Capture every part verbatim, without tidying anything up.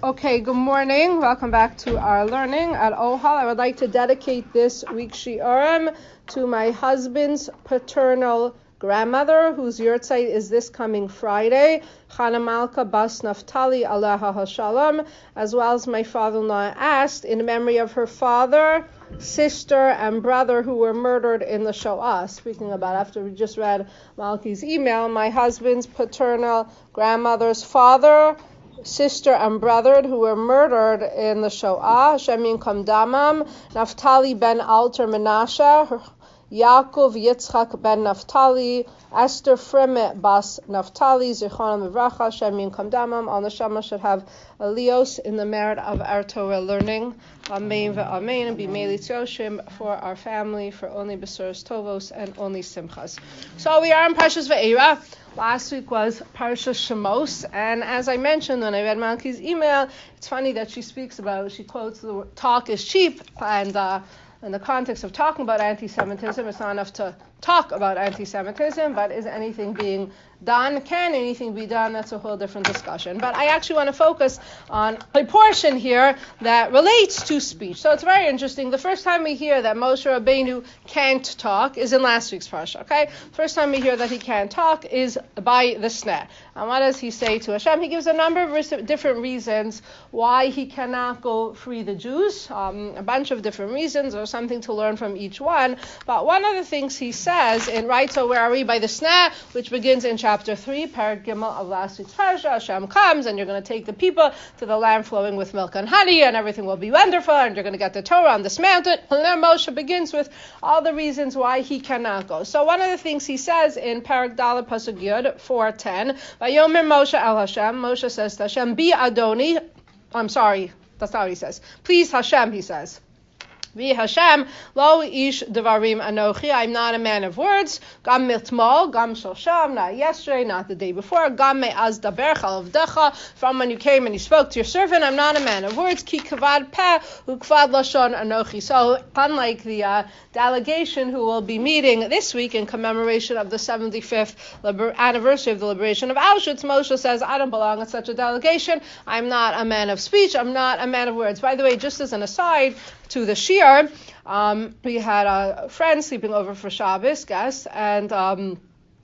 Okay, good morning. Welcome back to our learning at Ohal. I would like to dedicate this week's Shiurim to my husband's paternal grandmother, whose yurtzeit is this coming Friday, Chana Malka Bas Naftali Aleha Hashalom, as well as my father-in-law asked, in memory of her father, sister, and brother who were murdered in the Shoah. Speaking about, after we just read Malki's email, my husband's paternal grandmother's father, sister, and brother who were murdered in the Shoah, Hashem Yinkom Damam, Naftali ben Alter Menashe, Yaakov Yitzchak ben Naftali, Esther Fremet bas Naftali, Zichronam Livracha, Hashem Yinkom Damam. All neshama should have alios in the merit of our Torah learning. Amen ve'amen, and be meili tzioshim for our family, for only besuros tovos and only simchas. So we are in Parshas Ve'era. Last week was Parshas Shemos, and as I mentioned when I read Malki's email, it's funny that she speaks about, she quotes the word, talk is cheap, and uh, in the context of talking about anti-Semitism, it's not enough to talk about anti-Semitism, but is anything being done? Can anything be done? That's a whole different discussion. But I actually want to focus on a portion here that relates to speech. So it's very interesting. The first time we hear that Moshe Rabbeinu can't talk is in last week's parsha. Okay, first time we hear that he can't talk is by the sneh. And what does he say to Hashem? He gives a number of different reasons why he cannot go free the Jews. Um, a bunch of different reasons, or something to learn from each one. But one of the things he says in right. So where are we? By the sneh, which begins in chapter. Chapter three, Parak Gimel of last week's parasha. Hashem comes, and you're going to take the people to the land flowing with milk and honey, and everything will be wonderful, and you're going to get the Torah on this mountain. And then Moshe begins with all the reasons why he cannot go. So one of the things he says in Parak Daled Pasuk Yud four ten, Vayomer Moshe El Hashem, Moshe says to Hashem, Bi Adoni, I'm sorry, that's not what he says. Please Hashem, he says. Vi Hashem, lo ish devarim anochi. I'm not a man of words. Gam mitmol, gam shosham, not yesterday, not the day before. Gam me'az daber chalavdecha. From when you came and you spoke to your servant, I'm not a man of words. Ki kavad peh ukvad lashon anochi. So unlike the uh, delegation who will be meeting this week in commemoration of the seventy-fifth liber- anniversary of the liberation of Auschwitz, Moshe says, I don't belong in such a delegation. I'm not a man of speech. I'm not a man of words. By the way, just as an aside to the Shir, Um, we had a friend sleeping over for Shabbos, guest, and um,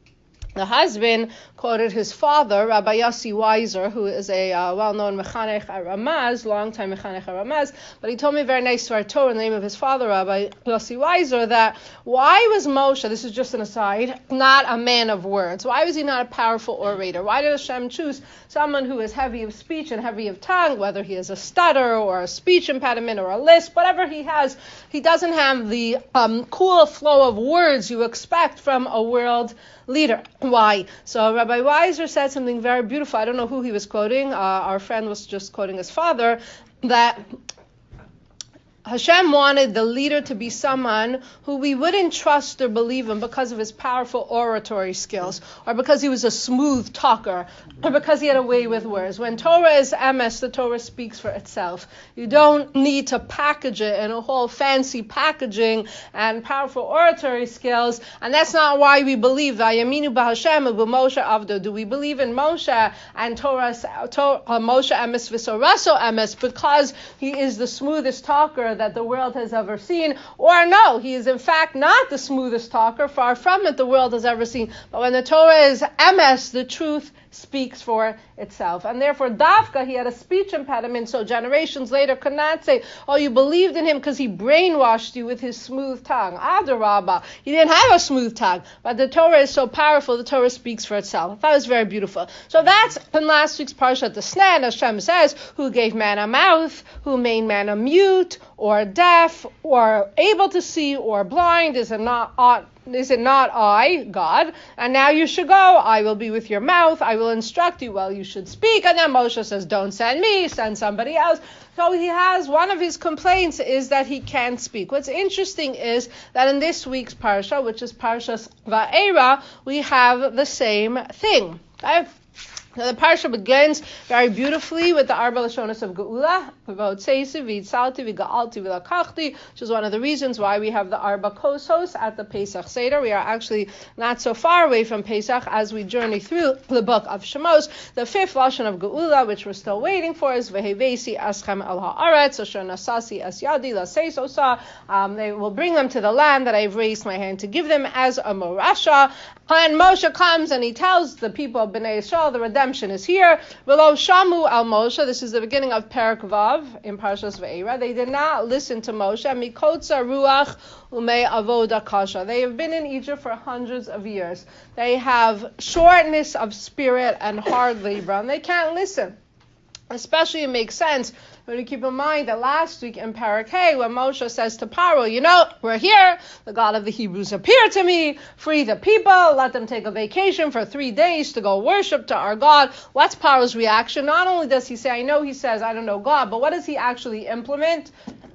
the husband quoted his father, Rabbi Yossi Weiser, who is a uh, well-known Mechanech Ramaz, long-time Mechanech Ramaz, but he told me very nice to our Torah in the name of his father, Rabbi Yossi Weiser, that why was Moshe, this is just an aside, not a man of words? Why was he not a powerful orator? Why did Hashem choose someone who is heavy of speech and heavy of tongue, whether he has a stutter or a speech impediment or a lisp, whatever he has, he doesn't have the um, cool flow of words you expect from a world leader. Why? So Rabbi Weiser said something very beautiful. I don't know who he was quoting. Uh, our friend was just quoting his father, that Hashem wanted the leader to be someone who we wouldn't trust or believe in because of his powerful oratory skills, or because he was a smooth talker, or because he had a way with words. When Torah is emes, the Torah speaks for itself. You don't need to package it in a whole fancy packaging and powerful oratory skills, and that's not why we believe Vayaminu b'Hashem u'b'Moshe avdo. Do we believe in Moshe and Torah, Torah Moshe emes v'soraso emes because he is the smoothest talker that the world has ever seen, or no, he is in fact not the smoothest talker, far from it, the world has ever seen. But when the Torah is emes, the truth speaks for itself. And therefore, Dafka, he had a speech impediment, so generations later could not say, oh, you believed in him because he brainwashed you with his smooth tongue. Adarabba, he didn't have a smooth tongue, but the Torah is so powerful, the Torah speaks for itself. That was very beautiful. So that's in last week's parsha, the sneh, Hashem says, who gave man a mouth, who made man a mute, or deaf, or able to see, or blind, is it not ought Is it not I, God? And now you should go. I will be with your mouth. I will instruct you. Well, you should speak. And then Moshe says, don't send me, send somebody else. So he has, one of his complaints is that he can't speak. What's interesting is that in this week's parsha, which is Parshas Va'era, we have the same thing. Okay? Now the parsha begins very beautifully with the Arba Lashonos of Geula, which is one of the reasons why we have the Arba Kosos at the Pesach Seder. We are actually not so far away from Pesach as we journey through the book of Shemos. The fifth Lashon of Geula, which we're still waiting for, is Vehevesi Aschem El Haaretz Asher Nasasi Es Yadi Laseis Osa. Um, they will bring them to the land that I've raised my hand to give them as a morasha. And Moshe comes and he tells the people of Bnei Yisrael the redemption is here. V'lo shamu al Moshe. This is the beginning of Perek Vav in Parshas Ve'era. They did not listen to Moshe. Mikotza ruach umei avoda kasha. They have been in Egypt for hundreds of years. They have shortness of spirit and hard labor, and they can't listen. Especially, it makes sense when you keep in mind that last week in Perek Hey, when Moshe says to Paro, you know, we're here, the God of the Hebrews appeared to me, free the people, let them take a vacation for three days to go worship to our God. What's Paro's reaction? Not only does he say, I know he says, I don't know God, but what does he actually implement?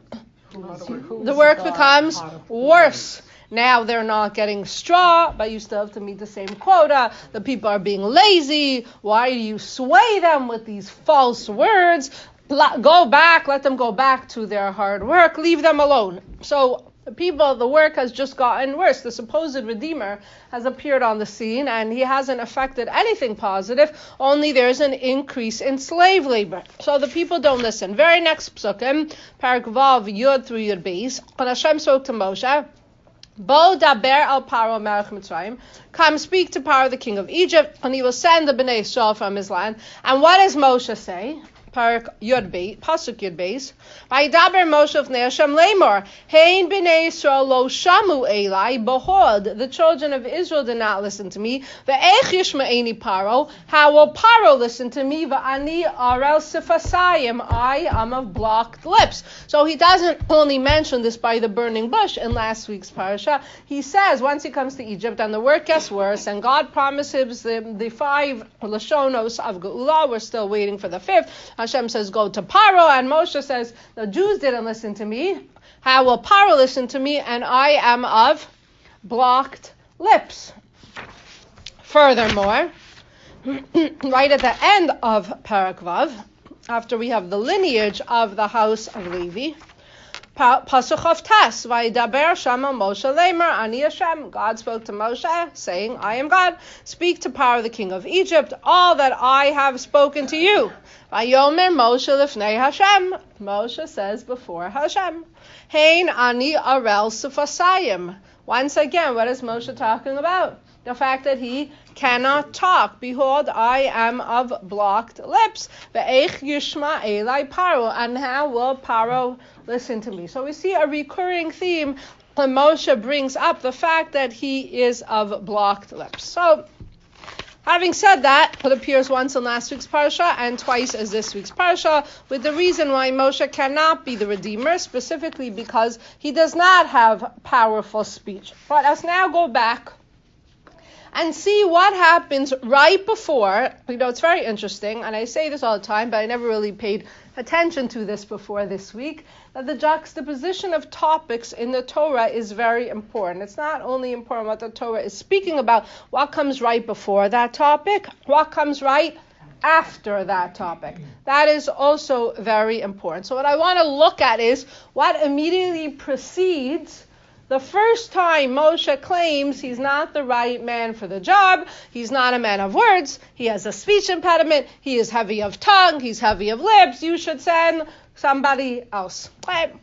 The work becomes worse. Now they're not getting straw, but you still have to meet the same quota. The people are being lazy. Why do you sway them with these false words? Go back, let them go back to their hard work. Leave them alone. So the people, the work has just gotten worse. The supposed Redeemer has appeared on the scene, and he hasn't affected anything positive. Only there's an increase in slave labor. So the people don't listen. Very next psukim, Perek Vav Yud through Yud Beis. When Hashem spoke to Moshe, Bo daber al Paro melech Mitzrayim. Come speak to Paro, the king of Egypt, and he will send the Bnei Yisrael from his land. And what does Moshe say? Parak Yud Beis, Pasuk Yud Beis. Vayidaber Moshe v'nei Hashem lemor. Hein b'nei Yisrael lo shamu elai. Behold, the children of Israel did not listen to me. Ve'ech yishma'eni Paro. How will Paro listen to me? Va'ani arel sifasayim. I am of blocked lips. So he doesn't only mention this by the burning bush in last week's parasha. He says once he comes to Egypt and the work gets worse, and God promises the, the five Lashonos of Geula. We're still waiting for the fifth. Hashem says, go to Paro, and Moshe says, the Jews didn't listen to me. How will Paro listen to me? And I am of blocked lips. Furthermore, right at the end of Perek Vav, after we have the lineage of the house of Levi, Pasuk of Tas, Vayidaber Shama Moshe Lemer Ani Hashem. God spoke to Moshe, saying, I am God. Speak to Paro, the king of Egypt, all that I have spoken to you. Vayomer Moshe Lifnei Hashem. Moshe says before Hashem. Hein Ani Arel Sufasayim. Once again, what is Moshe talking about? The fact that he cannot talk. Behold, I am of blocked lips. Ve'ech yishma elai Paro. And how will Paro listen to me? So we see a recurring theme when Moshe brings up the fact that he is of blocked lips. So, having said that, it appears once in last week's parsha and twice as this week's parsha, with the reason why Moshe cannot be the Redeemer, specifically because he does not have powerful speech. Let us now go back and see what happens right before. You know, it's very interesting, and I say this all the time, but I never really paid attention to this before this week, that the juxtaposition of topics in the Torah is very important. It's not only important what the Torah is speaking about, what comes right before that topic, what comes right after that topic. That is also very important. So what I want to look at is what immediately precedes the first time Moshe claims he's not the right man for the job. He's not a man of words. He has a speech impediment. He is heavy of tongue. He's heavy of lips. You should send somebody else. Right?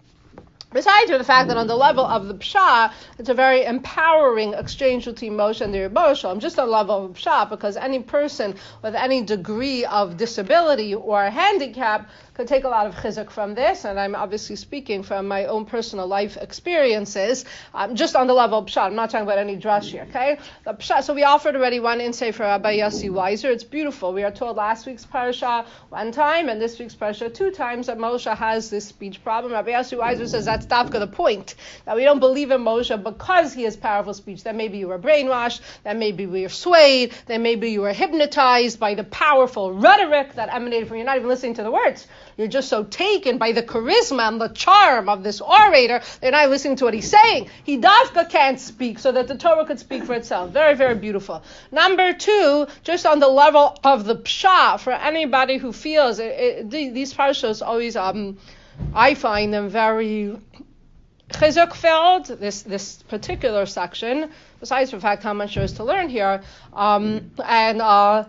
Besides the fact that on the level of the Pshat, it's a very empowering exchange between Moshe and the Rebbeinu Shalom, just on the level of Pshat, because any person with any degree of disability or handicap could take a lot of chizuk from this, and I'm obviously speaking from my own personal life experiences, um, just on the level of Pshat. I'm not talking about any drush here, okay? The Pshat, so we offered already one insight for Rabbi Yossi Weiser. It's beautiful. We are told last week's parasha one time, and this week's parasha two times, that Moshe has this speech problem. Rabbi Yossi Weiser says that's that's dafka the point, that we don't believe in Moshe because he has powerful speech. That maybe you were brainwashed, that maybe we were swayed, that maybe you were hypnotized by the powerful rhetoric that emanated from you. You're not even listening to the words. You're just so taken by the charisma and the charm of this orator, they're not listening to what he's saying. He dafka can't speak so that the Torah could speak for itself. Very, very beautiful. Number two, just on the level of the pshat, for anybody who feels, it, it, these parshas always, um, I find them very chizuk filled, this, this particular section, besides the fact how much there is to learn here, um, and, uh,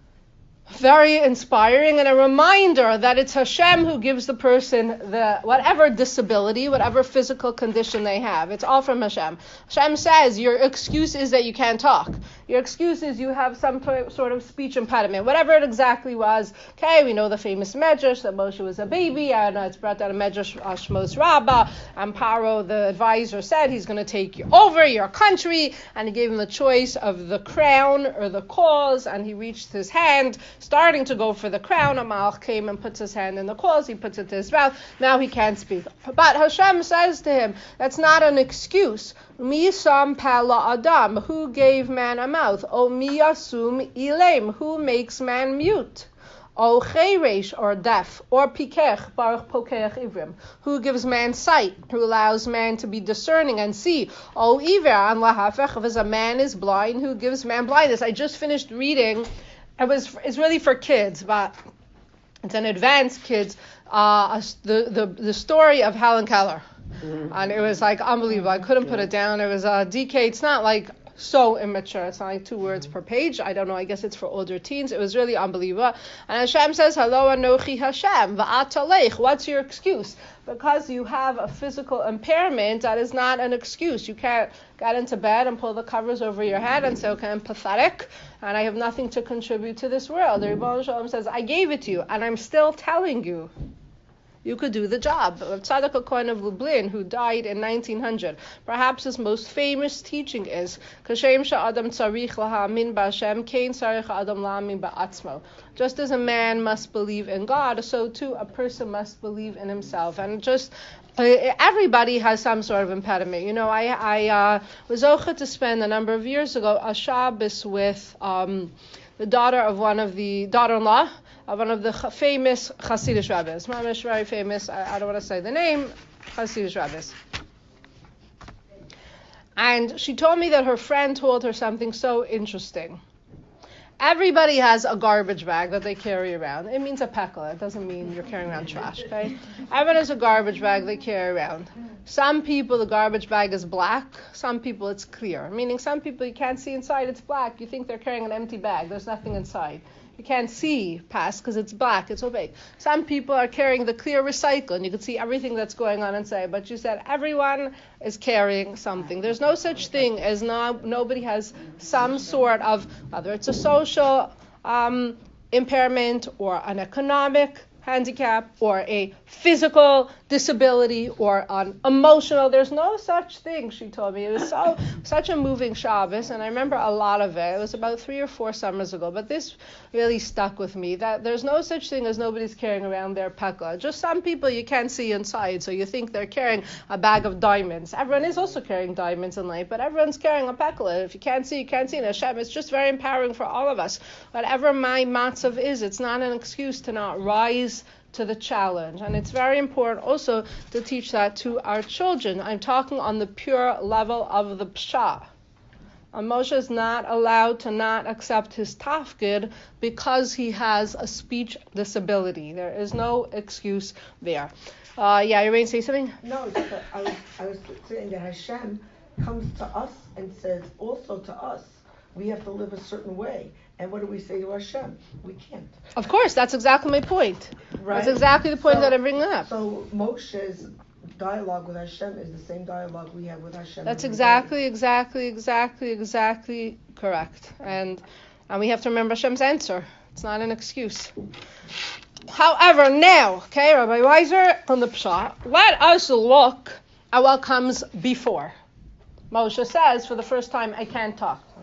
very inspiring and a reminder that it's Hashem who gives the person the whatever disability, whatever physical condition they have. It's all from Hashem. Hashem says your excuse is that you can't talk. Your excuse is you have some sort of speech impediment, whatever it exactly was. Okay, we know the famous medrash that Moshe was a baby, and it's brought down a medrash Shmos Rabbah, and Paro, the advisor, said he's going to take you over your country, and he gave him the choice of the crown or the cause, and he reached his hand starting to go for the crown. Amalek came and puts his hand in the cause, he puts it to his mouth, now he can't speak. But Hashem says to him, that's not an excuse. Mi sam pala adam, who gave man a mouth? O mi yasum ilem, who makes man mute? O cheresh, or deaf, or pikech, baruch pokech ivrim, who gives man sight, who allows man to be discerning and see. O iver, an lahafech, as a man is blind, who gives man blindness. I just finished reading. It was, it's really for kids, but it's an advanced kids, uh, the, the, the story of Helen Keller. Mm-hmm. And it was like unbelievable. I couldn't put it down. It was a D K. It's not like so immature. It's not like two words per page. I don't know. I guess it's for older teens. It was really unbelievable. And Hashem says, Hello, Anochi Hashem, va'atalech. What's your excuse? Because you have a physical impairment, that is not an excuse. You can't get into bed and pull the covers over your head and say, okay, I'm pathetic, and I have nothing to contribute to this world. The Rebbe Shalom says, I gave it to you, and I'm still telling you. You could do the job. Tzadok HaKohen of Lublin, who died in nineteen hundred, perhaps his most famous teaching is Kashem sha'adam tzarich laha'amin ba'Hashem, kein tzarich ha'adam la'amin ba'atzmo. Just as a man must believe in God, so too a person must believe in himself. And just everybody has some sort of impediment. You know, I I uh, was zocheh to spend a number of years ago a Shabbos with um, the daughter of one of the daughter-in-law of one of the famous Hasidic rabbis. Mamish, very famous, I, I don't want to say the name, Hasidic rabbis. And she told me that her friend told her something so interesting. Everybody has a garbage bag that they carry around. It means a pekla. It doesn't mean you're carrying around trash, okay? Everyone has a garbage bag they carry around. Some people, the garbage bag is black. Some people, it's clear. Meaning some people, you can't see inside, it's black. You think they're carrying an empty bag. There's nothing inside. You can't see past because it's black, it's opaque. Some people are carrying the clear recycle, and you can see everything that's going on inside. But you said everyone is carrying something. There's no such thing as no, nobody has some sort of, whether it's a social um, impairment or an economic handicap or a physical disability or an emotional. There's no such thing, she told me. It was so such a moving Shabbos, and I remember a lot of it. It was about three or four summers ago, but this really stuck with me, that there's no such thing as nobody's carrying around their pekla. Just some people you can't see inside, so you think they're carrying a bag of diamonds. Everyone is also carrying diamonds in life, but everyone's carrying a pekla. If you can't see, you can't see. And Hashem, it's just very empowering for all of us. Whatever my matzav is, it's not an excuse to not rise to the challenge. And it's very important also to teach that to our children. I'm talking on the pure level of the pshat. And Moshe is not allowed to not accept his tafkid because he has a speech disability. There is no excuse there. Uh, yeah, you ready to say something? No, it's just that I was, I was saying that Hashem comes to us and says also to us, we have to live a certain way. And what do we say to Hashem? We can't. Of course, that's exactly my point. Right? That's exactly the point so, that I'm bringing up. So Moshe's dialogue with Hashem is the same dialogue we have with Hashem. That's exactly, exactly, exactly, exactly correct. And and we have to remember Hashem's answer. It's not an excuse. However, now, okay, Rabbi Weiser on the Pshat, let us look at what comes before. Moshe says for the first time, I can't talk.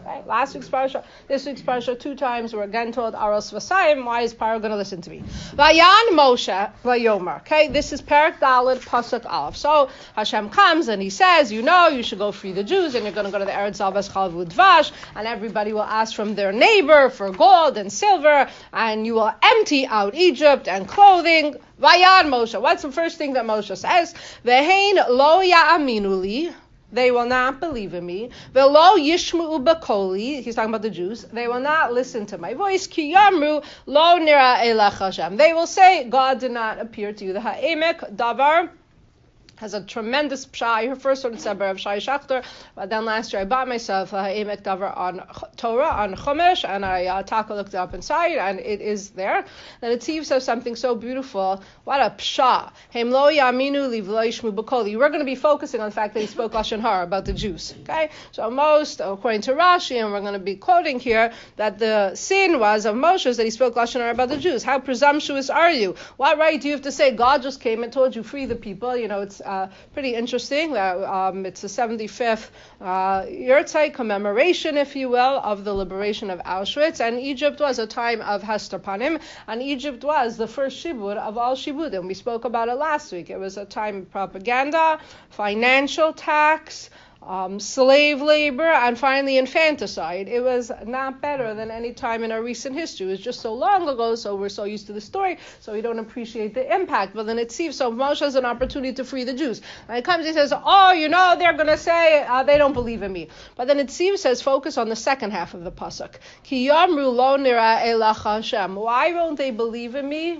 Okay? Last week's parsha, this week's parsha, two times we're again told Aros Vasayim. Why is Paro going to listen to me? Vayan Moshe Vayomer. Okay, this is Perek Daled Pasuk Aleph. So Hashem comes and he says, you know, you should go free the Jews, and you're going to go to the Eretz Zavas Chalvu Dvash, and everybody will ask from their neighbor for gold and silver, and you will empty out Egypt and clothing. Vayan Moshe. What's the first thing that Moshe says? Vehein lo ya'aminu li. They will not believe in me. Velo yishmu b'koli. He's talking about the Jews. They will not listen to my voice. Ki yamru lo nira elech Hashem. They will say, God did not appear to you. The ha'emek davar has a tremendous pshat. I first heard it of Shai Shachter, but then last year I bought myself a Emek Davar on Torah, on Chumash, and I uh, taka looked it up inside, and it is there. Then it seems of something so beautiful. What a pshat. Hem lo yaminu li v'lo yishmu b'koli. We're going to be focusing on the fact that he spoke Lashon Hara about the Jews. Okay? So most, according to Rashi, and we're going to be quoting here, that the sin was of Moshe that he spoke Lashon Hara about the Jews. How presumptuous are you? What right do you have to say God just came and told you free the people? You know, it's Uh, pretty interesting that um, it's the seventy-fifth uh, Yurtzeit commemoration, if you will, of the liberation of Auschwitz, and Egypt was a time of Hester Panim, and Egypt was the first shibud of all shibudim. We spoke about it last week. It was a time of propaganda, financial tax, Um, slave labor, and finally infanticide. It was not better than any time in our recent history. It was just so long ago, so we're so used to the story, so we don't appreciate the impact. But then it seems so Moshe has an opportunity to free the Jews. And he comes, he says, oh, you know, they're going to say uh, they don't believe in me. But then it seems says focus on the second half of the pasuk. Ki yamru lo nira elach Hashem. Why won't they believe in me?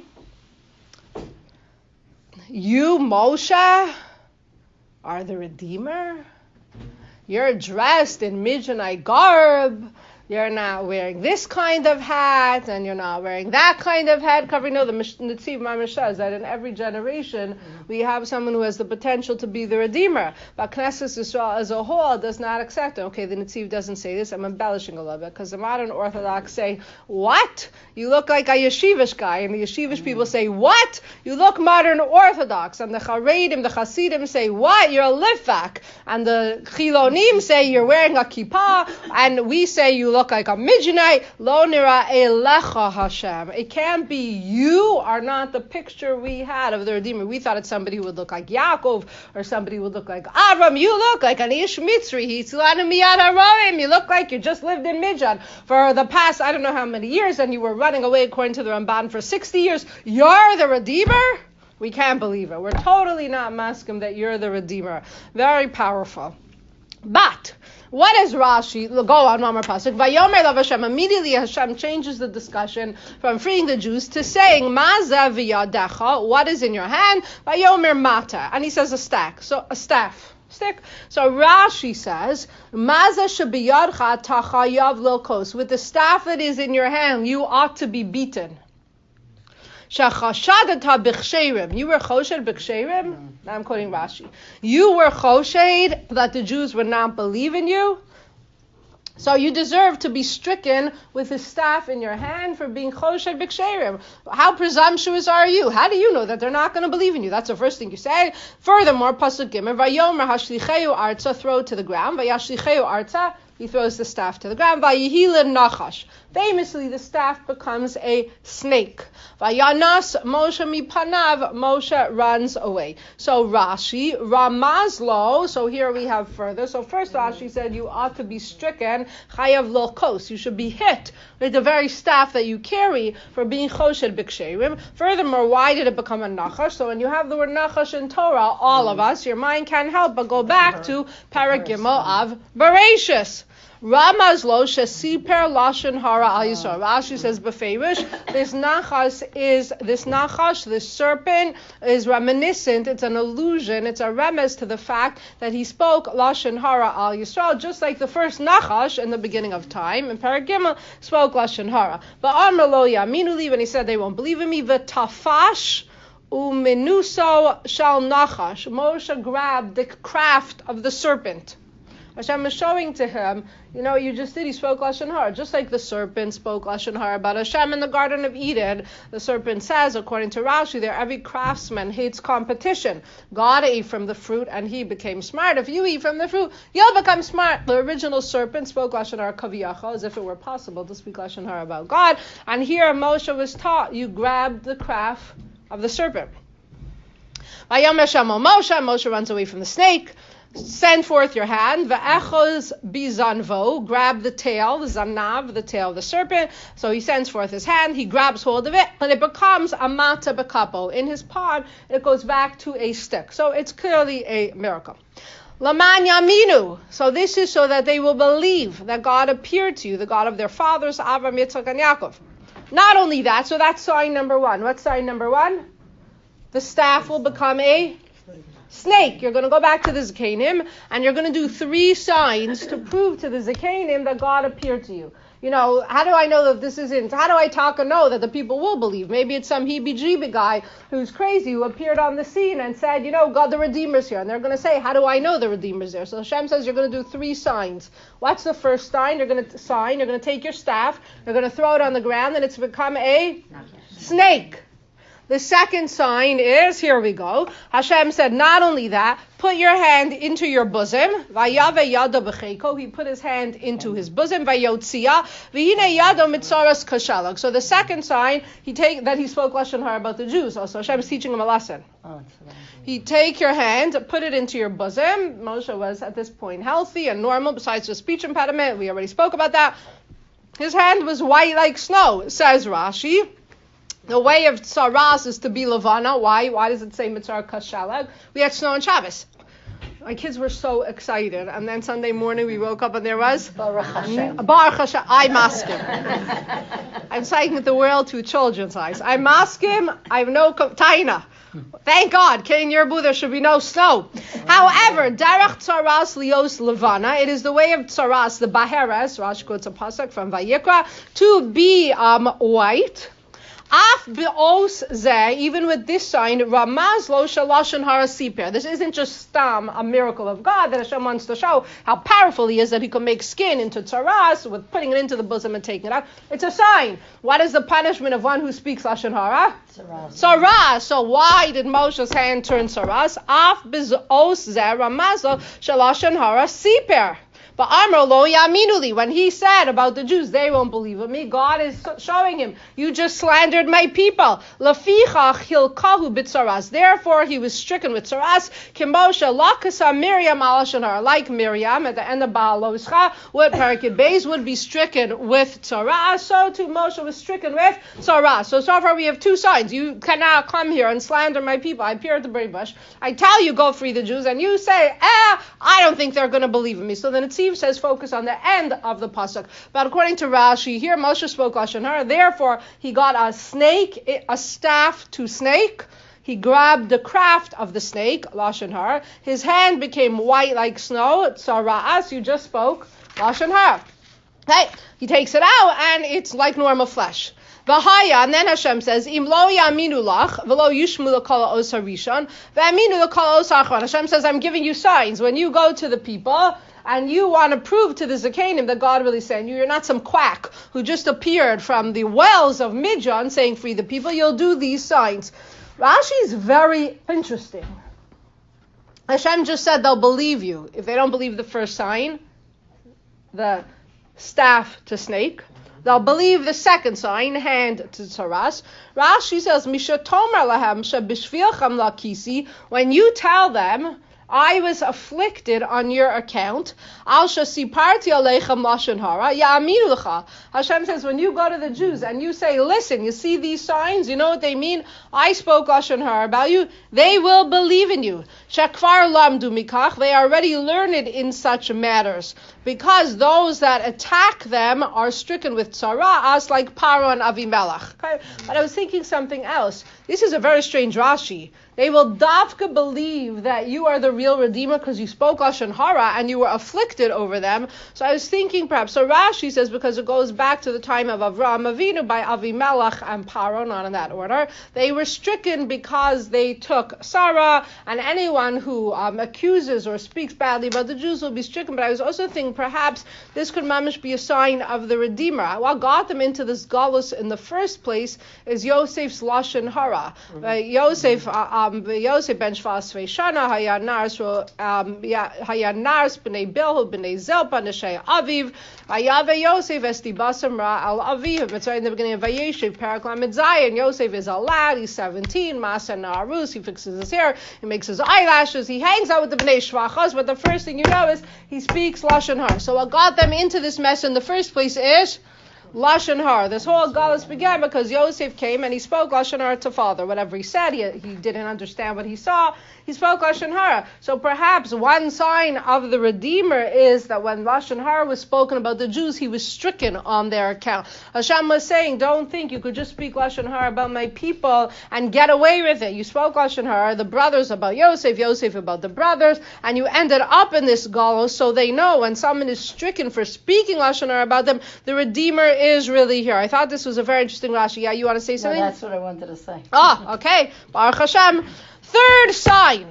You, Moshe, are the Redeemer? You're dressed in Midianite garb. You're not wearing this kind of hat, and you're not wearing that kind of head covering. No, the Netziv Mamish says that in every generation we have someone who has the potential to be the Redeemer. But Knesset Yisrael as a whole does not accept it. Okay, the Netziv doesn't say this. I'm embellishing a little bit because the modern Orthodox say, what? You look like a yeshivish guy. And the yeshivish people say, what? You look modern Orthodox. And the Charedim, the Hasidim say, what? You're a Lifak. And the Chilonim say you're wearing a kippah. And we say you look like a Midianite. Lo nira elecha Hashem. It can't be you are not the picture we had of the Redeemer. We thought it's somebody who would look like Yaakov or somebody who would look like Avram. You look like an Ish Mitzri. You look like you just lived in Midian for the past I don't know how many years, and you were running away according to the Ramban for sixty years. You're the Redeemer? We can't believe it. We're totally not masking that you're the Redeemer. Very powerful. But what does Rashi go on Mamar Pasuk? Vayomer Lav Hashem. Immediately Hashem changes the discussion from freeing the Jews to saying Maza v'yadecha. What is in your hand? Vayomer Mata, and he says a stack. So a staff. Stick. So Rashi says, Maza shebiyadcha tachayav lokos. With the staff that is in your hand, you ought to be beaten. Shachashadata b'chsherim. You were choshed b'chsherim? Now I'm quoting Rashi. You were choshed that the Jews would not believe in you. So you deserve to be stricken with a staff in your hand for being choshed b'chsherim. How presumptuous are you? How do you know that they're not going to believe in you? That's the first thing you say. Furthermore, pasuk gimel, vayomer hashlicheu arza, throw it to the ground. Vayashlicheu arza, he throws the staff to the ground. Vayihilin nachash. Famously, the staff becomes a snake. Vayanas Moshe mipanav, Moshe runs away. So Rashi, Ramazlo, so here we have further. So first Rashi said you ought to be stricken, chayav lo kos, you should be hit with the very staff that you carry for being choshed b'ksherim. Furthermore, why did it become a nachash? So when you have the word nachash in Torah, all of us, your mind can't help but go back to Parag Gimel of Bereshis. Ramazlo shesiper lashon hara al Yisrael. Rashi says beferish, this nachash is this nachash, this serpent is reminiscent. It's an allusion. It's a remez to the fact that he spoke lashon hara al Yisrael, just like the first nachash in the beginning of time. And Parag Gimel spoke lashon hara. But Amar lo yaminu li, when he said they won't believe in me, v'tafash umenuso shal nachash. Moshe grabbed the craft of the serpent. Hashem is showing to him, you know, you just did, he spoke Lashon Hara. Just like the serpent spoke Lashon Hara about Hashem in the Garden of Eden, the serpent says, according to Rashi, there every craftsman hates competition. God ate from the fruit and he became smart. If you eat from the fruit, you'll become smart. The original serpent spoke Lashon Hara kaviyachol, as if it were possible to speak Lashon Hara about God. And here Moshe was taught, you grab the craft of the serpent. Vayom Hashem al Moshe, Moshe runs away from the snake. Send forth your hand, ve'echoz bizanvo, grab the tail, the zanav, the tail of the serpent. So he sends forth his hand, he grabs hold of it, and it becomes a mata bekapo. In his palm, it goes back to a stick. So it's clearly a miracle. Laman yaminu. So this is so that they will believe that God appeared to you, the God of their fathers, Avraham, Yitzchak, and Yaakov. Not only that, so that's sign number one. What's sign number one? The staff will become a snake. You're going to go back to the Zakanim and you're going to do three signs to prove to the Zakanim that God appeared to you. You know, how do I know that this isn't, how do I talk and know that the people will believe? Maybe it's some heebie-jeebie guy who's crazy who appeared on the scene and said, you know, God, the Redeemer's here. And they're going to say, how do I know the Redeemer's there? So Hashem says you're going to do three signs. What's the first sign? You're going to sign, you're going to take your staff, you're going to throw it on the ground, and it's become a snake. The second sign is, here we go, Hashem said, not only that, put your hand into your bosom. Vayave yado b'cheiko. He put his hand into his bosom. Vayotzia. V'hine yado mitzaras kashalak. So the second sign, he take that he spoke Lashon Hara about the Jews. Also, Hashem is teaching him a lesson. Oh, he take your hand, put it into your bosom. Moshe was at this point healthy and normal, besides the speech impediment. We already spoke about that. His hand was white like snow, says Rashi. The way of tsaras is to be levana. Why? Why does it say mitzar kashalag? We had snow on Shabbos. My kids were so excited. And then Sunday morning we woke up and there was Baruch Hashem. Baruch Hashem. I maskim. I'm saying the world through children's eyes. I maskim. I have no taina. Thank God. King Yerbu, there should be no snow. However, darach tsaras lios levana. It is the way of tsaras, the baheres. Rashi quotes a pasuk from Vayikra, to be um white. Af be'os zeh, even with this sign, Ramaz lo shalashon hara siper. This isn't just stam, a miracle of God that Hashem wants to show how powerful He is, that He can make skin into tzaras with putting it into the bosom and taking it out. It's a sign. What is the punishment of one who speaks lashon hara? Tzaras. Tzaras. So why did Moshe's hand turn tzaras? Af be'os zeh Ramaz lo shalashon hara siper. But Amro lo yaminuli, when he said about the Jews, they won't believe in me, God is showing him, you just slandered my people. Lafichach hilkahu b'tzaras. Therefore, he was stricken with tzaras. Kimosha lakasa Miriam al Lashon Hara, like Miriam at the end of Baal Loscha, what Parakid Beis would be stricken with tzaras. So too Moshe was stricken with tzaras. So so far we have two signs. You cannot come here and slander my people. I appear at the berry bush. I tell you, go free the Jews, and you say, eh, I don't think they're going to believe in me. So then it seems says focus on the end of the pasuk, but according to Rashi here, Moshe spoke Lashon Hara. Therefore, he got a snake, a staff to snake. He grabbed the craft of the snake, Lashon Hara. His hand became white like snow. Tzara'as, you just spoke Lashon Hara. Okay, he takes it out and it's like normal flesh. V'haya, and then Hashem says, Im lo yaminu lach, v'lo yushmu l'kol ha'os harishon, v'aminu l'kol ha'os ha'achron. Hashem says, I'm giving you signs. When you go to the people, and you want to prove to the Zakanim that God really sent you, you're not some quack who just appeared from the wells of Midian saying, free the people, you'll do these signs. Rashi is very interesting. Hashem just said they'll believe you. If they don't believe the first sign, the staff to snake, they'll believe the second sign, hand to tzaras. Rashi says, Misha tomer lahem shebishvilchem lakisi, when you tell them, I was afflicted on your account. Al shasiparti aleichem lashon hara ya'aminu lecha. Hashem says, when you go to the Jews and you say, listen, you see these signs, you know what they mean? I spoke lashon hara about you. They will believe in you. Shekvar lamdu mikach. They are already learned in such matters, because those that attack them are stricken with tzara'as, like Paro and Avimelech. Okay? But I was thinking something else. this is a very strange Rashi. They will dafka believe that you are the real Redeemer because you spoke Lashon Hara and you were afflicted over them. So I was thinking perhaps, so Rashi says because it goes back to the time of Avraham Avinu by Avimelech and Paro, not in that order. They were stricken because they took Sarah, and anyone who um, accuses or speaks badly about the Jews will be stricken. But I was also thinking perhaps this could mamish be a sign of the Redeemer. What got them into this galus in the first place is Yosef's Lashon Hara. Mm-hmm. Uh, Yosef, uh, um, Yosef ben Shvas Veishana, Haya Nars, um, Haya Nars b'nei Bilhu b'nei Zilpa Neshei Aviv, Hayave Yosef esti basam ra al Aviv. It's right in the beginning of Vayeshev, Parak Lamed Zayin. Yosef is a lad, he's seventeen, Masa Na'arus, he fixes his hair, he makes his eyelashes, he hangs out with the Bnei Shvachos, but the first thing you know is he speaks Lashon Hara. So what got them into this mess in the first place is Lashon Hara. This whole galus began because Yosef came and he spoke Lashon Hara to father. Whatever he said, he, he didn't understand what he saw. He spoke Lashon Hara. So perhaps one sign of the Redeemer is that when Lashon Hara was spoken about the Jews, he was stricken on their account. Hashem was saying, don't think you could just speak Lashon Hara about my people and get away with it. You spoke Lashon Hara, the brothers about Yosef, Yosef about the brothers, and you ended up in this galus, so they know when someone is stricken for speaking Lashon Hara about them, the Redeemer is really here. I thought this was a very interesting Rashi. Yeah, you want to say something? No, that's what I wanted to say. Ah, okay. Baruch Hashem. Third sign.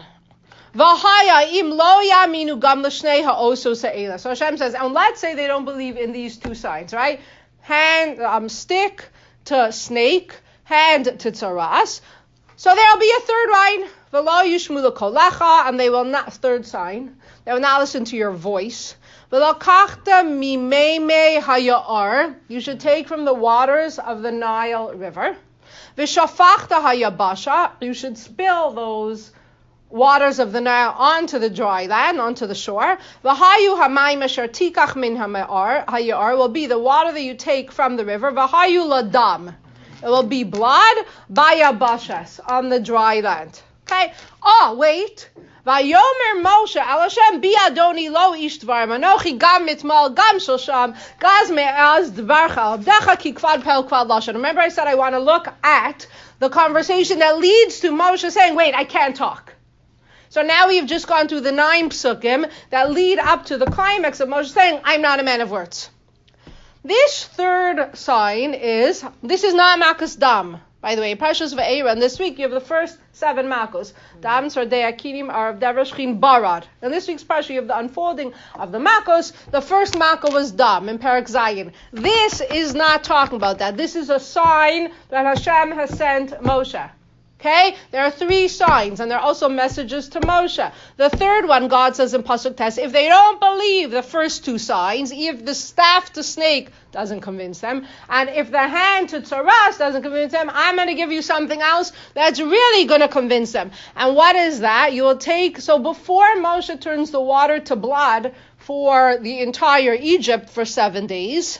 V'haya im lo yaminu gam l'shnei ha'osos ha'ela. So Hashem says, and let's say they don't believe in these two signs, right? Hand, um, stick to snake, hand to tzaras. So there'll be a third line. V'lo yushmu l'kolecha, and they will not, third sign, they will not listen to your voice. V'lokachta mimei haya'ar, you should take from the waters of the Nile River. V'shafachta hayabasha, you should spill those waters of the Nile onto the dry land, onto the shore. V'hayu hamayim asher tikach min hayar will be the water that you take from the river. V'hayu ladam, it will be blood bayabashas on the dry land. Okay. Oh, wait. Vayomer Moshe al Hashem bi Adoni lo ish dvar manochi gam mitmal gam shosham gaz me'az dvarcha abdecha ki kvad pel kvad lashon. Remember I said I want to look at the conversation that leads to Moshe saying, wait, I can't talk. So now we've just gone through the nine psukim that lead up to the climax of Moshe saying, I'm not a man of words. This third sign is, this is not Makas Dam. By the way, Parshas Va'era, and this week you have the first seven Makos. Dam, Sardei, Akinim, Arav, Devrashchin, Barad. And this week's Parsha, you have the unfolding of the Makos. The first Mako was Dam in Parak Zayin. This is not talking about that. This is a sign that Hashem has sent Moshe. Okay? There are three signs, and there are also messages to Moshe. The third one, God says in Pasuk Tes, if they don't believe the first two signs, if the staff to snake doesn't convince them, and if the hand to tzaras doesn't convince them, I'm going to give you something else that's really going to convince them. And what is that? You will take, so before Moshe turns the water to blood for the entire Egypt for seven days,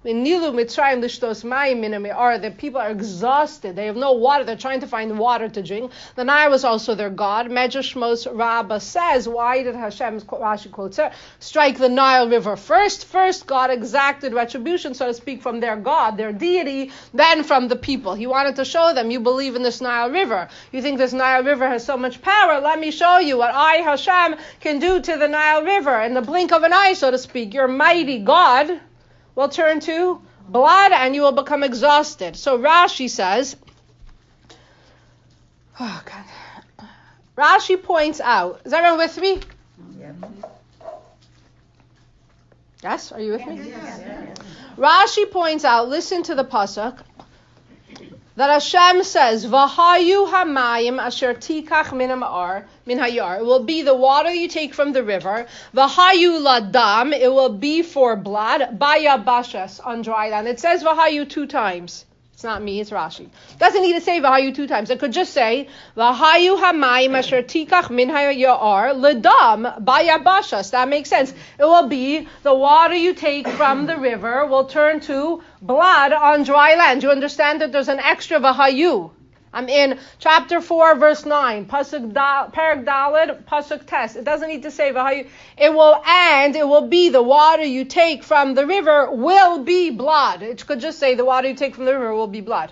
the people are exhausted. They have no water. They're trying to find water to drink. The Nile was also their god. Medrash Shmos Rabbah says, why did Hashem, Rashi quotes her, strike the Nile River first? First, God exacted retribution, so to speak, from their god, their deity, then from the people. He wanted to show them, you believe in this Nile River. You think this Nile River has so much power. Let me show you what I, Hashem, can do to the Nile River. In the blink of an eye, so to speak, your mighty God will turn to blood and you will become exhausted. So Rashi says, oh God. Rashi points out, is everyone with me? Yeah. Yes, are you with me? Yes. Yes. Rashi points out, listen to the pasuk, that Hashem says, V'hayu hamayim asher tikach min ha'ar, min hayar. It will be the water you take from the river. V'hayu ladam. It will be for blood. Bayabashas, on dry land. It says V'hayu two times. It's not me, it's Rashi. It doesn't need to say V'hayu two times. It could just say V'hayu hamayim asher tikach min hayar ladam bayabashas. That makes sense. It will be the water you take from the river will turn to blood on dry land. You understand that there's an extra V'hayu. I'm in chapter four, verse nine, pasuk da, parak dalid, pasuk tes. It doesn't need to say V'hayu. It will and it will be the water you take from the river will be blood. It could just say the water you take from the river will be blood.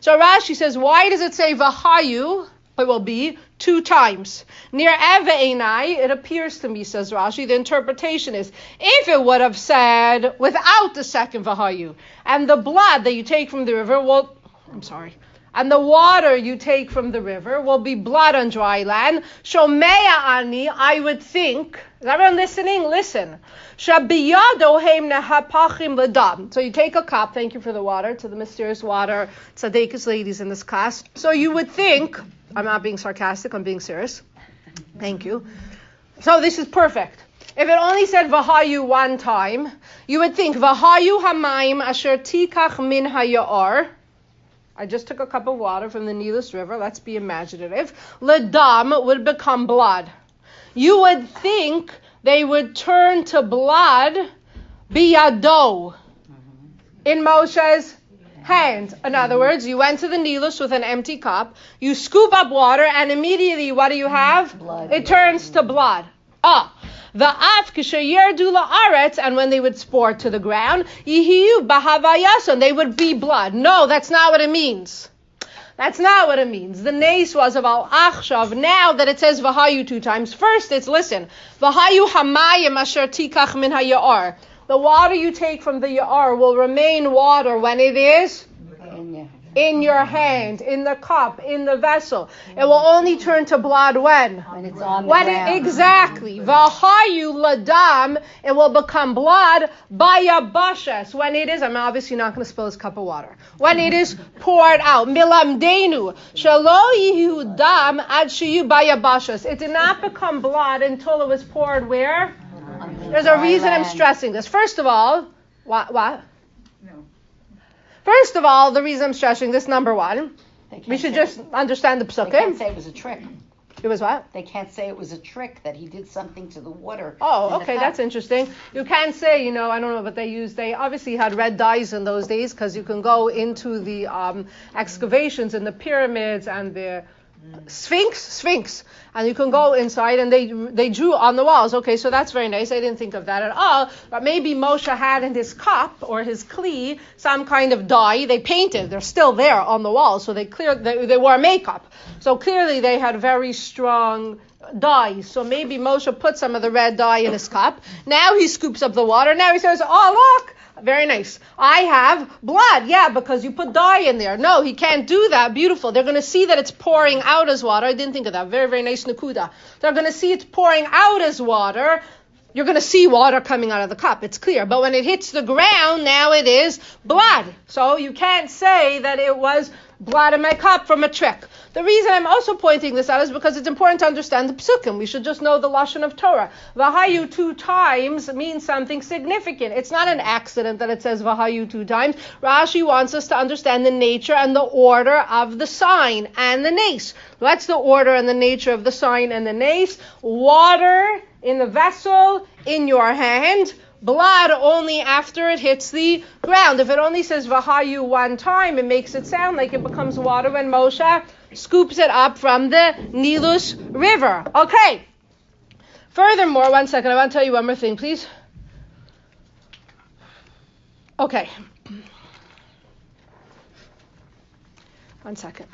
So Rashi says, why does it say Vahayu? It will be two times. Near Eve Einai, it appears to me, says Rashi, the interpretation is, if it would have said without the second Vahayu, and the blood that you take from the river will, I'm sorry, and the water you take from the river will be blood on dry land. Shomea ani, I would think. Is everyone listening? Listen. Shabiyado heim nehapachim ledam. So you take a cup. Thank you for the water, to the mysterious water tzaddikus ladies in this class. So you would think, I'm not being sarcastic, I'm being serious. Thank you. So this is perfect. If it only said Vahayu one time, you would think Vahayu hamayim asher tikach min haya'ar. I just took a cup of water from the Nilus River. Let's be imaginative. Ledam would become blood. You would think they would turn to blood biyado, in Moshe's hand. In other words, you went to the Nilus with an empty cup, you scoop up water, and immediately what do you have? Blood. It turns to blood. Ah. The af k'sheyerdu la'aretz, and when they would sport to the ground, yihiyu bahavayason, they would be blood. No, that's not what it means. That's not what it means. The nace was of al achshav. Now that it says vahayu two times, first it's listen, vahayu hamayim asher tikach min hayar. The water you take from the ya'ar will remain water when it is in your hand, in the cup, in the vessel. It will only turn to blood when? When it's on the when ground. It, exactly. Vahayu ladam, it will become blood bayabashes. When it is, I'm obviously not going to spill this cup of water. When it is poured out. Milamdenu. Shalo yihu dam ad shiyu bayabashes. It did not become blood until it was poured where? There's a reason I'm stressing this. First of all, what? what? First of all, the reason I'm stressing this, number one, we should just understand the They can't psukim. say it was a trick. It was what? They can't say it was a trick, that he did something to the water. Oh, in the okay, cup. that's interesting. You can't say, you know, I don't know what they used. They obviously had red dyes in those days because you can go into the um, excavations in the pyramids and the Sphinx, Sphinx, and you can go inside, and they they drew on the walls. Okay, so that's very nice. I didn't think of that at all. But maybe Moshe had in his cup or his kli some kind of dye. They painted. They're still there on the wall, so they clear they, they wore makeup. So clearly they had very strong dye. So maybe Moshe put some of the red dye in his cup. Now he scoops up the water. Now he says, "Oh look." Very nice. I have blood. Yeah, because you put dye in there. No, he can't do that. Beautiful. They're going to see that it's pouring out as water. I didn't think of that. Very, very nice nakuda. They're going to see it's pouring out as water. You're going to see water coming out of the cup. It's clear. But when it hits the ground, now it is blood. So you can't say that it was blood in my cup from a trick. The reason I'm also pointing this out is because it's important to understand the psukim. We should just know the lashon of Torah. Vahayu two times means something significant. It's not an accident that it says Vahayu two times. Rashi wants us to understand the nature and the order of the sign and the nace. What's the order and the nature of the sign and the nace? Water in the vessel, in your hand. Blood only after it hits the ground. If it only says Vahayu one time, it makes it sound like it becomes water when Moshe scoops it up from the Nilus River. Okay. Furthermore, one second, I want to tell you one more thing, please. Okay. One second.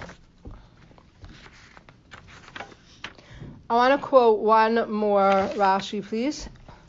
I want to quote one more Rashi, please.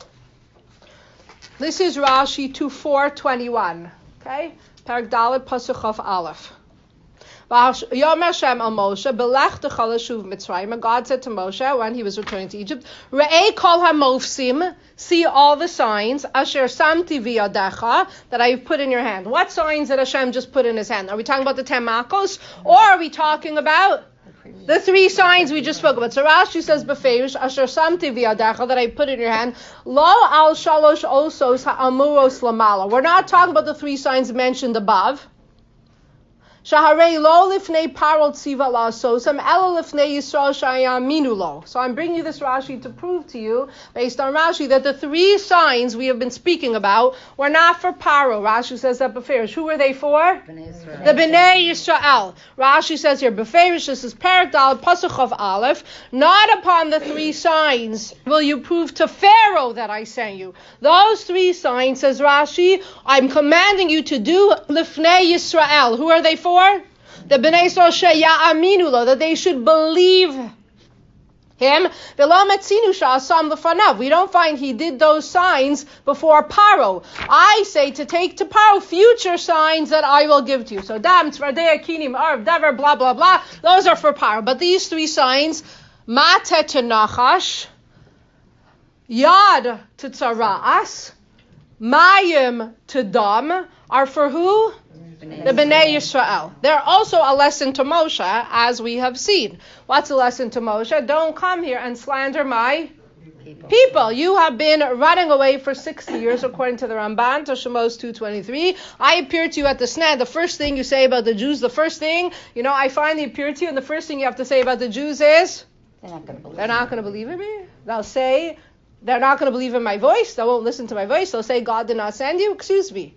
This is Rashi two four twenty-one. Okay? Perek Dalet Pasuk Chaf Aleph. Yom Hashem al Moshe, Belech techal leshuv Mitzrayim. And God said to Moshe when he was returning to Egypt, Re'ei kol hamofsim, see all the signs, Asher samti v'yadecha, that I have put in your hand. What signs did Hashem just put in his hand? Are we talking about the ten makos, or are we talking about the three signs we just spoke about? So Rashi says, Befeirush, Asher samti v'yadecha, that I put in your hand, Lo al shalosh osos ha'amuros lamala. We're not talking about the three signs mentioned above. Shaharei lo lifnei parot tziva la'asosam ela lifnei Yisrael shayaminu lo. So I'm bringing you this Rashi to prove to you, based on Rashi, that the three signs we have been speaking about were not for Paro. Rashi says that Beferish. Who were they for? B'nai The B'nai Yisrael. Rashi says here, Beferish, this is Perek Dal Pasuk of Aleph. Not upon the three signs will you prove to Pharaoh that I sent you. Those three signs, says Rashi, I'm commanding you to do Lifnei Yisrael. Who are they for? The Bnei Yisrael sheya'aminu lo, that they should believe him. We don't find he did those signs before Paro. I say to take to Paro future signs that I will give to you. So dam, tzvardei, kinim, arv, dever, blah, blah, blah. Those are for Paro. But these three signs, mate to nachash, yad to tzara'as, mayim to dam, are for who? The Bnei Yisrael. They're also a lesson to Moshe, as we have seen. What's a lesson to Moshe? Don't come here and slander my people. people. You have been running away for sixty years, according to the Ramban, to Shemos two twenty-three. I appeared to you at the Sneh. The first thing you say about the Jews, the first thing, you know, I finally appeared to you, and the first thing you have to say about the Jews is, they're not going to believe They're not going to believe in me. They'll say, they're not going to believe in my voice. They won't listen to my voice. They'll say, God did not send you. Excuse me.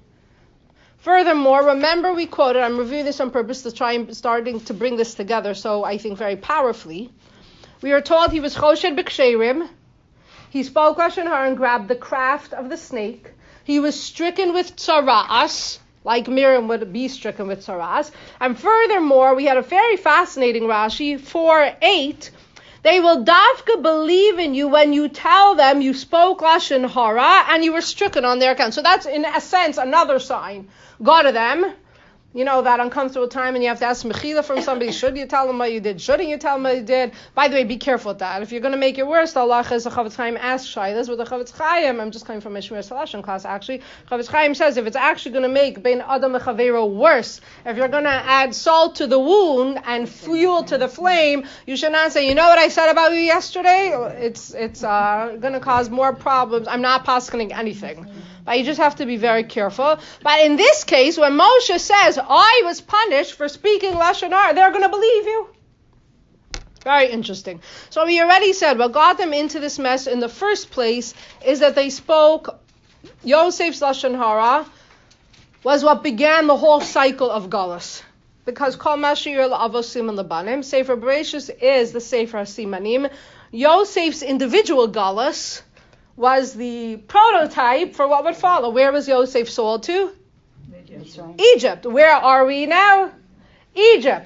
Furthermore, remember we quoted, I'm reviewing this on purpose to try and starting to bring this together, so I think very powerfully. We are told he was choshed b'ksherim. He spoke Lashon Hara and grabbed the craft of the snake. He was stricken with tzara'as, like Miriam would be stricken with tzara'as. And furthermore, we had a very fascinating Rashi, four eight. They will dafka believe in you when you tell them you spoke Lashon Hara and you were stricken on their account. So that's, in a sense, another sign. Go to them. You know, that uncomfortable time and you have to ask mechila from somebody. Should you tell them what you did? Shouldn't you tell them what you did? By the way, be careful with that. If you're going to make it worse, the Allah is the Chavetz Chaim asks Shailas with the Chavetz Chaim. I'm just coming from a Shmir Salashon class, actually. Chavetz Chaim says if it's actually going to make Ben Adam and Chavero worse, if you're going to add salt to the wound and fuel to the flame, you should not say, you know what I said about you yesterday? It's it's uh, going to cause more problems. I'm not poskening anything. But you just have to be very careful. But in this case, when Moshe says, I was punished for speaking Lashon Hara, they're going to believe you. Very interesting. So we already said what got them into this mess in the first place is that they spoke Yosef's Lashon Hara was what began the whole cycle of Galus. Because Kol Mashir La'avosim and Labanim, Sefer Bereshis is the Sefer HaSimanim. Yosef's individual Galus was the prototype for what would follow. Where was Yosef sold to? Egypt. Egypt. Where are we now? Egypt.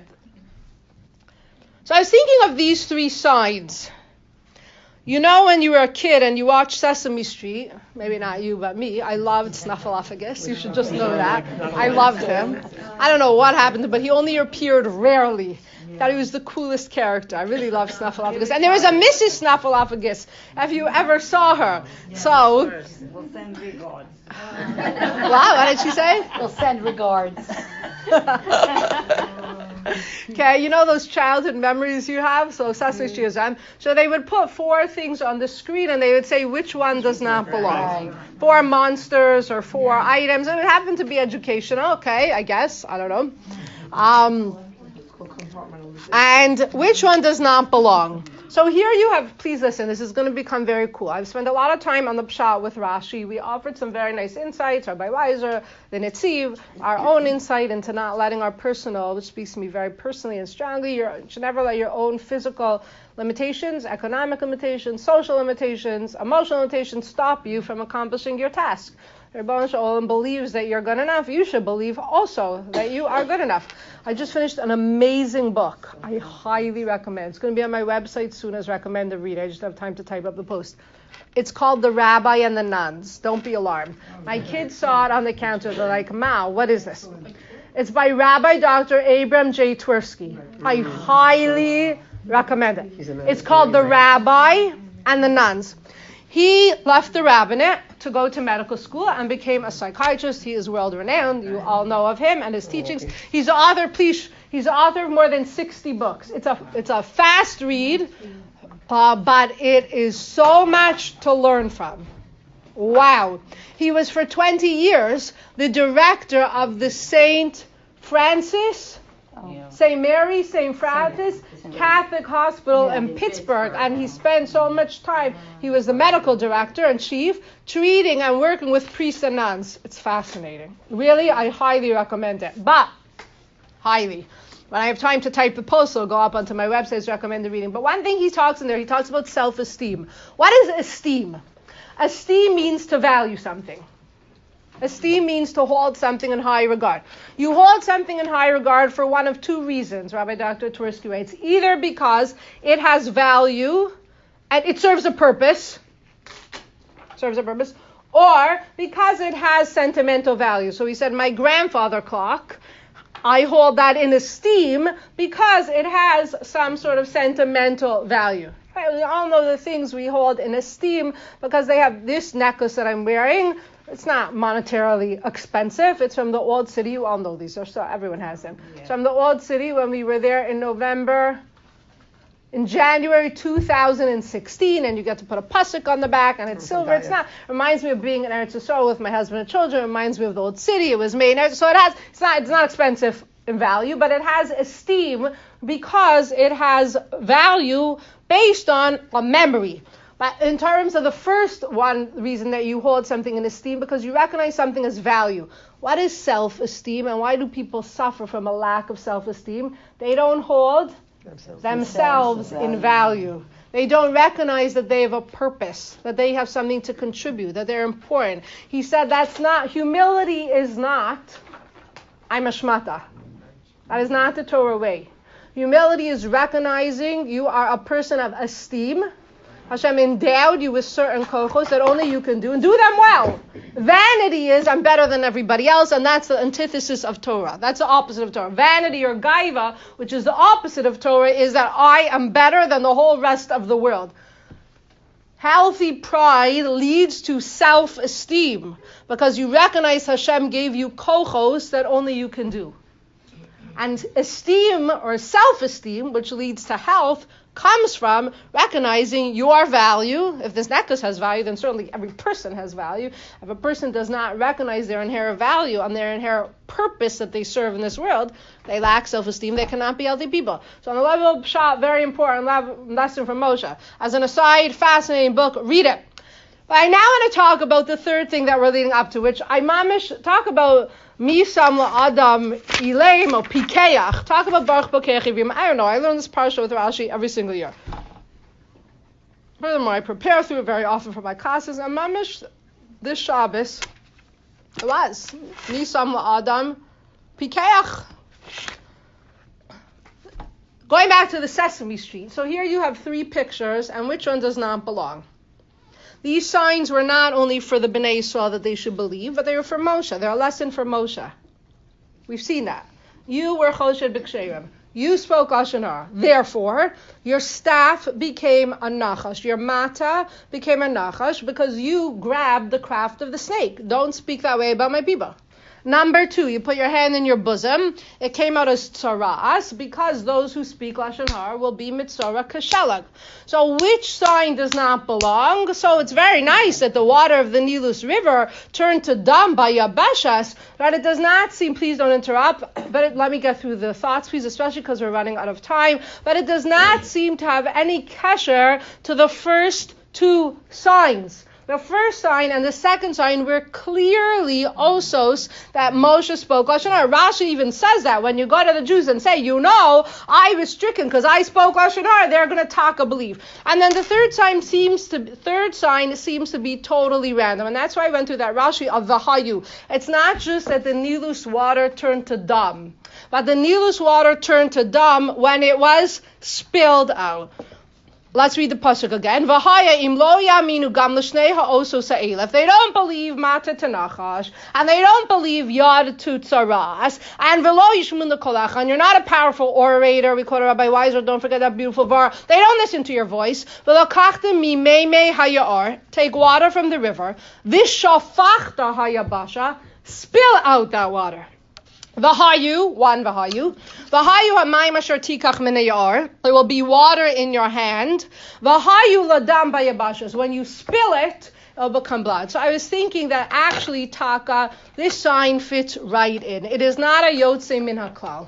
So I was thinking of these three signs. You know when you were a kid and you watched Sesame Street, maybe not you, but me, I loved Snuffleupagus. You should just know that. I loved him. I don't know what happened, but he only appeared rarely. Thought he was the coolest character. I really loved Snuffleupagus. And there was a Missus Snuffleupagus, if you ever saw her. So, We'll send regards. wow, what did she say? We'll send regards. Okay, you know those childhood memories you have? So Sesame Street is on. So they would put four things on the screen and they would say which one does not belong. Right. Four monsters or four yeah. items. It would happen to be educational. Okay, I guess. I don't know. Um, and which one does not belong? So here you have, please listen, this is going to become very cool. I've spent a lot of time on the Pshat with Rashi. We offered some very nice insights, Rabbi Weiser, the Netziv, our own insight into not letting our personal, which speaks to me very personally and strongly, you should never let your own physical limitations, economic limitations, social limitations, emotional limitations stop you from accomplishing your task. Rebbeinu Shalom believes that you're good enough. You should believe also that you are good enough. I just finished an amazing book. I highly recommend. It's going to be on my website soon as recommended read. I just have time to type up the post. It's called The Rabbi and the Nuns. Don't be alarmed. My kids saw it on the counter. They're like, Ma, what is this? It's by Rabbi Doctor Abram J. Tversky. I highly recommend it. It's called The Rabbi and the Nuns. He left the rabbinate to go to medical school and became a psychiatrist. He is world renowned. You all know of him and his teachings. He's the author, please, he's the author of more than sixty books. It's a it's a fast read, uh, but it is so much to learn from. Wow. He was for twenty years the director of the Saint Francis, oh. Saint Mary, Saint Francis Catholic Hospital yeah, in Pittsburgh, and he spent so much time. He was the medical director and chief, treating and working with priests and nuns. It's fascinating. Really, I highly recommend it. But, highly. When I have time to type the post, it'll go up onto my website as recommended reading. But one thing he talks in there, he talks about self-esteem. What is esteem? Esteem means to value something. Esteem means to hold something in high regard. You hold something in high regard for one of two reasons, Rabbi Doctor Twersky writes. Either because it has value and it serves a purpose, serves a purpose, or because it has sentimental value. So he said, my grandfather clock, I hold that in esteem because it has some sort of sentimental value. Right? We all know the things we hold in esteem because they have this necklace that I'm wearing. It's not monetarily expensive. It's from the Old City. You all know these. So everyone has them. Yeah. It's from the Old City when we were there in November, in January two thousand sixteen, and you get to put a pasuk on the back, and it's silver. It's not. It reminds me of being in Eretz Yisrael with my husband and children. It reminds me of the Old City. It was made in Eretz. So it has. It's not. It's not expensive in value, but it has esteem because it has value based on a memory. But in terms of the first one reason that you hold something in esteem, because you recognize something as value. What is self-esteem, and why do people suffer from a lack of self-esteem? They don't hold themselves, themselves in value. They don't recognize that they have a purpose, that they have something to contribute, that they're important. He said that's not, humility is not, I'm a shmata. That is not the Torah way. Humility is recognizing you are a person of esteem. Hashem endowed you with certain kochos that only you can do, and do them well. Vanity is, I'm better than everybody else, and that's the antithesis of Torah. That's the opposite of Torah. Vanity or gaiva, which is the opposite of Torah, is that I am better than the whole rest of the world. Healthy pride leads to self-esteem, because you recognize Hashem gave you kochos that only you can do. And esteem, or self-esteem, which leads to health, comes from recognizing your value. If this necklace has value, then certainly every person has value. If a person does not recognize their inherent value and their inherent purpose that they serve in this world, they lack self-esteem, they cannot be healthy people. So on the level of Pshat, very important lesson from Moshe. As an aside, fascinating book, read it. But I now want to talk about the third thing that we're leading up to, which I mamish talk about Misam la'adam ileim or pikeach. Talk about Baruch Bokeh Chivim. I don't know. I learn this parsha with Rashi every single year. Furthermore, I prepare through it very often for my classes. And mamish, this Shabbos, it was Misam la'adam pikeach. Going back to the Sesame Street. So here you have three pictures, and which one does not belong? These signs were not only for the Bnei Yisrael that they should believe, but they were for Moshe. They're a lesson for Moshe. We've seen that. You were Choshed B'Ksherim. You spoke Lashon Hara. Therefore, your staff became a nachash. Your mata became a nachash because you grabbed the craft of the snake. Don't speak that way about my people. Number two, you put your hand in your bosom. It came out as tzaras because those who speak Lashon Hara will be mitzora kashelag. So which sign does not belong? So it's very nice that the water of the Nilus River turned to dam by Yabeshas, but it does not seem, please don't interrupt, but it, let me get through the thoughts, please, especially because we're running out of time, but it does not seem to have any kesher to the first two signs. The first sign and the second sign were clearly osos that Moshe spoke Lashon Hara. Rashi even says that when you go to the Jews and say, you know, I was stricken because I spoke Lashon Hara, they're going to talk a belief. And then the third sign seems to third sign seems to be totally random, and that's why I went through that Rashi of Vahayu. It's not just that the Nilus water turned to dam, but the Nilus water turned to dam when it was spilled out. Let's read the pasuk again. V'haya im lo yaminu gam l'shnei ha'oso sa'il. If they don't believe mata t'nachash, and they don't believe yad tu tzaras, and v'lo yishmun l'kolach, and you're not a powerful orator, we quote Rabbi Weiser, don't forget that beautiful var, they don't listen to your voice. V'lokachtem mi meimei haya'or, take water from the river, v'shafachta hayabasha, spill out that water. V'hayu, one v'hayu. V'hayu ha'mayim asher tikach min ha'yar. There will be water in your hand. V'hayu ladam b'yabashas. When you spill it, it'll become blood. So I was thinking that actually, Taka, this sign fits right in. It is not a yotzei min haklal.